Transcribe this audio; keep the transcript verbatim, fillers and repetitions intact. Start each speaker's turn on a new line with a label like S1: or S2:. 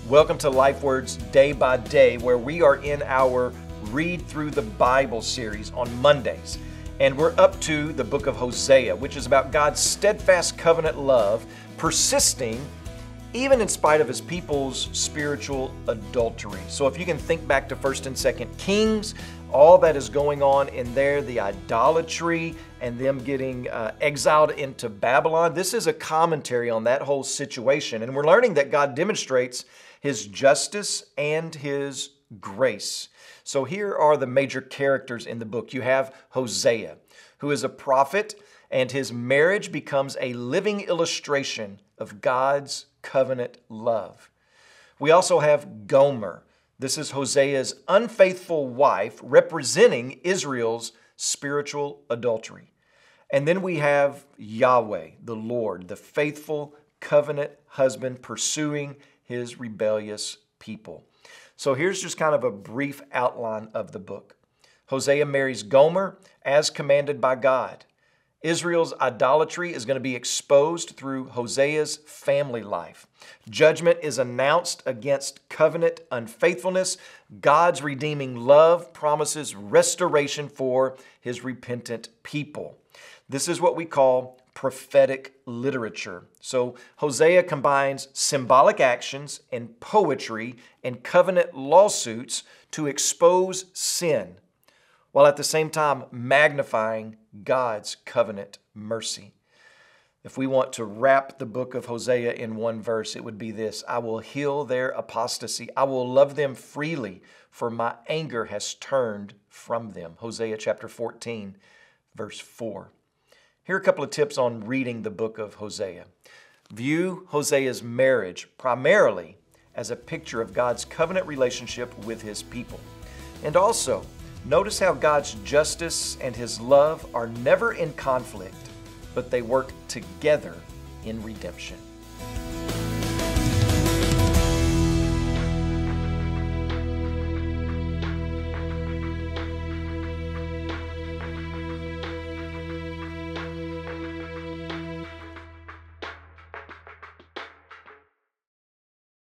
S1: Welcome to LifeWords Day by Day, where we are in our Read Through the Bible series on Mondays. And we're up to the book of Hosea, which is about God's steadfast covenant love persisting even in spite of his people's spiritual adultery. So if you can think back to First and Second Kings, all that is going on in there, the idolatry and them getting uh, exiled into Babylon, this is a commentary on that whole situation. And we're learning that God demonstrates his justice and his grace. So here are the major characters in the book. You have Hosea, who is a prophet, and his marriage becomes a living illustration of God's covenant love. We also have Gomer. This is Hosea's unfaithful wife representing Israel's spiritual adultery. And then we have Yahweh, the Lord, the faithful covenant husband pursuing his rebellious people. So here's just kind of a brief outline of the book. Hosea marries Gomer as commanded by God. Israel's idolatry is going to be exposed through Hosea's family life. Judgment is announced against covenant unfaithfulness. God's redeeming love promises restoration for his repentant people. This is what we call prophetic literature. So Hosea combines symbolic actions and poetry and covenant lawsuits to expose sin, while at the same time magnifying God's covenant mercy. If we want to wrap the book of Hosea in one verse, it would be this: I will heal their apostasy. I will love them freely, for my anger has turned from them. Hosea chapter fourteen, verse four. Here are a couple of tips on reading the book of Hosea. View Hosea's marriage primarily as a picture of God's covenant relationship with his people. And also, notice how God's justice and his love are never in conflict, but they work together in redemption.